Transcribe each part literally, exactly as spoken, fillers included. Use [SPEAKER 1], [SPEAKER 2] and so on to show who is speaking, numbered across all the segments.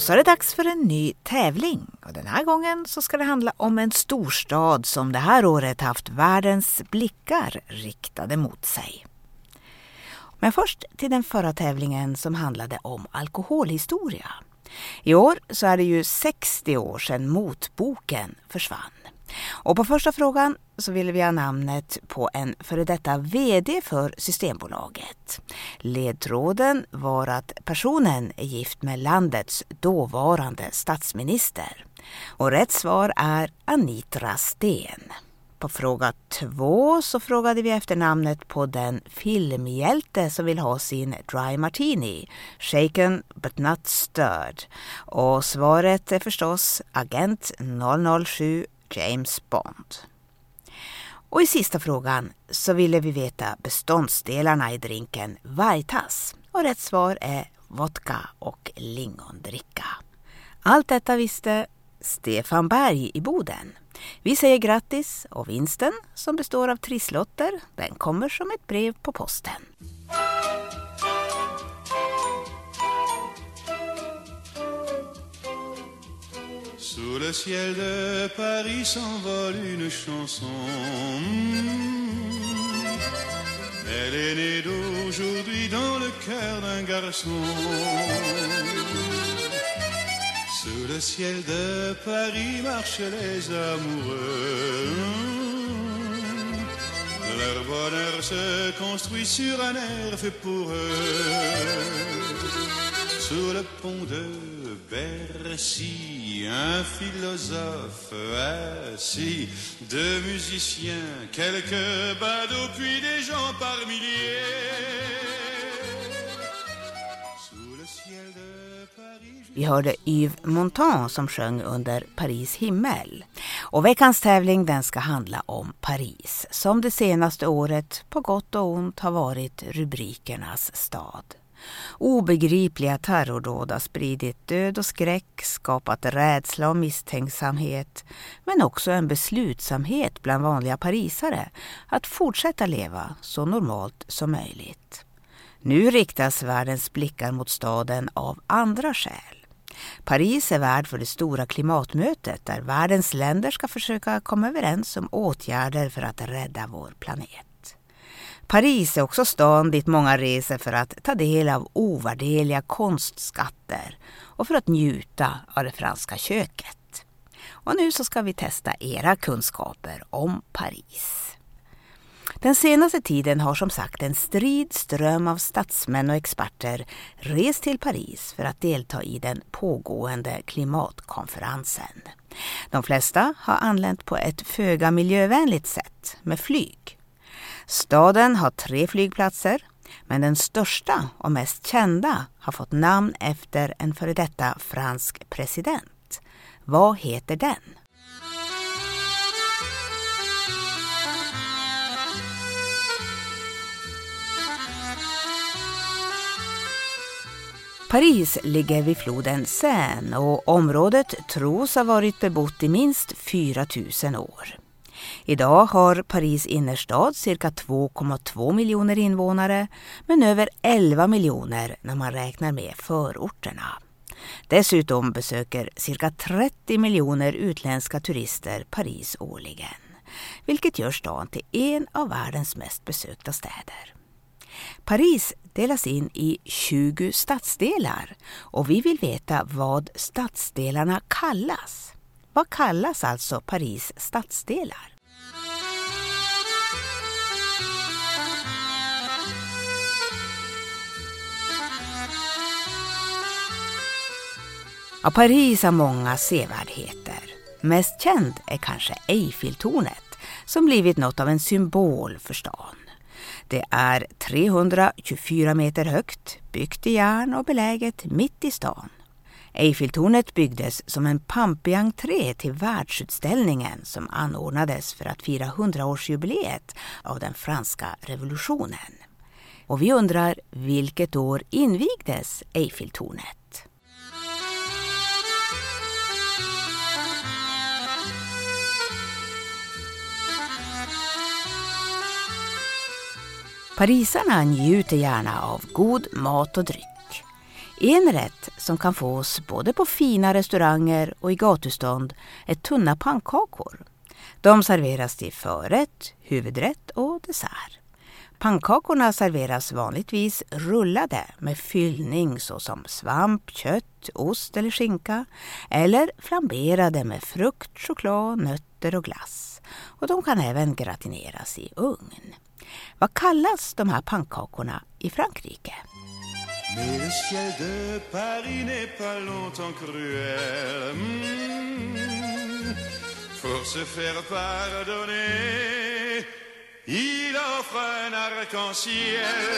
[SPEAKER 1] så är det dags för en ny tävling. Och den här gången så ska det handla om en storstad som det här året haft världens blickar riktade mot sig. Men först till den förra tävlingen som handlade om alkoholhistoria. I år så är det ju sextio år sedan motboken försvann. Och på första frågan så ville vi ha namnet på en före detta vd för Systembolaget. Ledtråden var att personen är gift med landets dåvarande statsminister. Och rätt svar är Anitra Sten. På fråga två så frågade vi efter namnet på den filmhjälte som vill ha sin dry martini, shaken but not stirred. Och svaret är förstås agent noll noll sju James Bond. Och i sista frågan så ville vi veta beståndsdelarna i drinken Vaitas. Och rätt svar är vodka och lingondricka. Allt detta visste Stefan Berg i Boden. Vi säger grattis och vinsten som består av trisslotter, den kommer som ett brev på posten.
[SPEAKER 2] Sous le ciel de Paris s'envole une chanson. Elle est née d'aujourd'hui dans le cœur d'un garçon. Sous le ciel de Paris marchent les amoureux. Leur bonheur se construit sur un air fait pour eux. Sous le pont de Bercy, un philosophe assis, deux musiciens, quelques badauds, puis des gens par milliers. Sous le ciel de Paris.
[SPEAKER 1] Vi hörde Yves Montand som sjöng under Paris himmel. Och veckans tävling den ska handla om Paris, som det senaste året på gott och ont har varit rubrikernas stad. Obegripliga terrordåd har spridit död och skräck, skapat rädsla och misstänksamhet, men också en beslutsamhet bland vanliga parisare att fortsätta leva så normalt som möjligt. Nu riktas världens blickar mot staden av andra skäl. Paris är värd för det stora klimatmötet där världens länder ska försöka komma överens om åtgärder för att rädda vår planet. Paris är också stan dit många reser för att ta del av ovärderliga konstskatter och för att njuta av det franska köket. Och nu så ska vi testa era kunskaper om Paris. Den senaste tiden har som sagt en strid ström av statsmän och experter rest till Paris för att delta i den pågående klimatkonferensen. De flesta har anlänt på ett föga miljövänligt sätt med flyg. Staden har tre flygplatser, men den största och mest kända har fått namn efter en före detta fransk president. Vad heter den? Paris ligger vid floden Seine och området tros ha varit bebott i minst fyra tusen år. Idag har Paris innerstad cirka två komma två miljoner invånare, men över elva miljoner när man räknar med förorterna. Dessutom besöker cirka trettio miljoner utländska turister Paris årligen, vilket gör stan till en av världens mest besökta städer. Paris delas in i tjugo stadsdelar och vi vill veta vad stadsdelarna kallas. Vad kallas alltså Paris stadsdelar? Ja, Paris har många sevärdheter. Mest känd är kanske Eiffeltornet som blivit något av en symbol för stan. Det är trehundratjugofyra meter högt, byggt i järn och beläget mitt i stan. Eiffeltornet byggdes som en pampig entré till världsutställningen som anordnades för att fira hundraårsjubileet av den franska revolutionen. Och vi undrar, vilket år invigdes Eiffeltornet? Parisarna njuter gärna av god mat och dryck. En rätt som kan fås både på fina restauranger och i gatustånd är tunna pannkakor. De serveras till förrätt, huvudrätt och dessert. Pannkakorna serveras vanligtvis rullade med fyllning såsom svamp, kött, ost eller skinka eller flamberade med frukt, choklad, nötter och glass. Och de kan även gratineras i ugn. Vad kallas de här pannkakorna i Frankrike?
[SPEAKER 2] Mais le ciel de Paris n'est pas longtemps cruel. Mmh. Pour se faire pardonner, il offre un arc-en-ciel.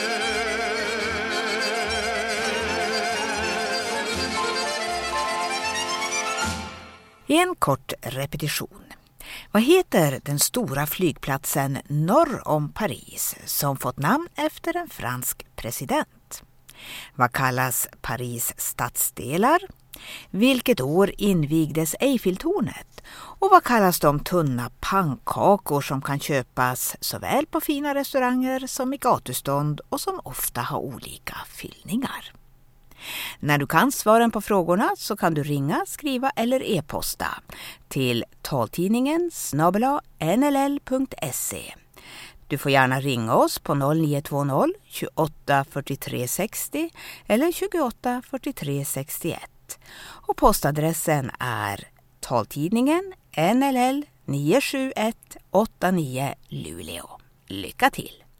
[SPEAKER 1] En kort repetition. Vad heter den stora flygplatsen norr om Paris som fått namn efter en fransk president? Vad kallas Paris stadsdelar? Vilket år invigdes Eiffeltornet? Och vad kallas de tunna pannkakor som kan köpas såväl på fina restauranger som i gatustånd och som ofta har olika fyllningar? När du kan svaren på frågorna så kan du ringa, skriva eller e-posta till taltidningen snabel-a n l l punkt se. Du får gärna ringa oss på noll nio två noll tjugoåtta fyrtiotre sextio eller tjugoåtta fyrtiotre sextioett. Och postadressen är taltidningen N L L nio sju ett åtta nio Luleå. Lycka till!